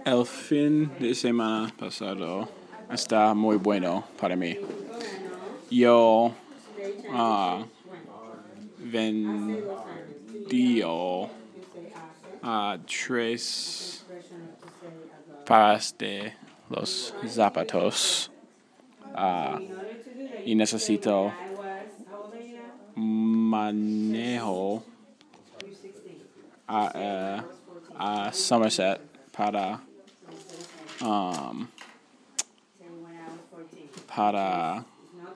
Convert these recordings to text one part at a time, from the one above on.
El fin de semana pasado está muy bueno para mí. Yo vendió tres pares de los zapatos y necesito manejo a Somerset para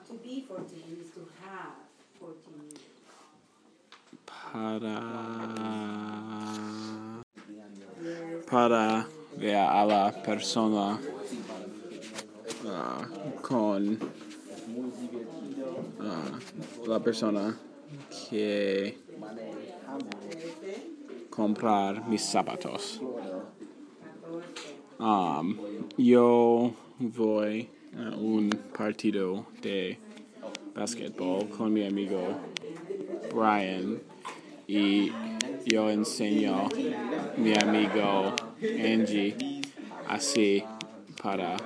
ver a la persona con la persona que comprar mis zapatos. Yo voy a un partido de basketball con mi amigo Brian y yo enseño a mi amigo Angie así para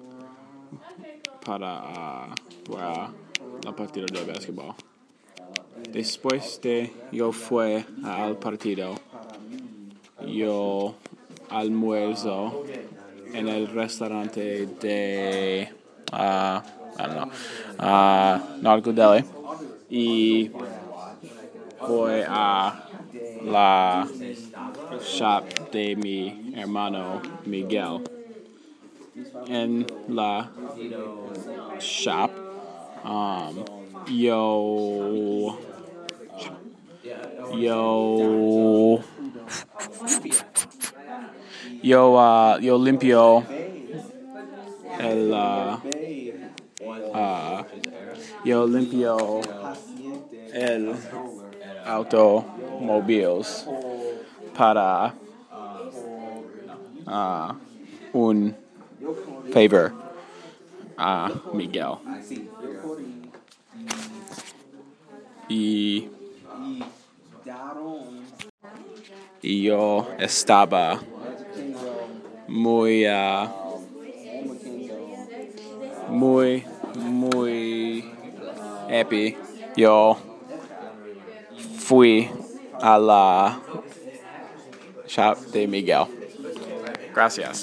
la partida de basketball. Después de yo fui al partido, yo almuerzo en el restaurante de Nautical Deli y voy a la shop de mi hermano Miguel. En la shop yo limpio el automóviles para un favor a Miguel. Y yo estaba muy happy. Yo fui a la shop de Miguel. Gracias.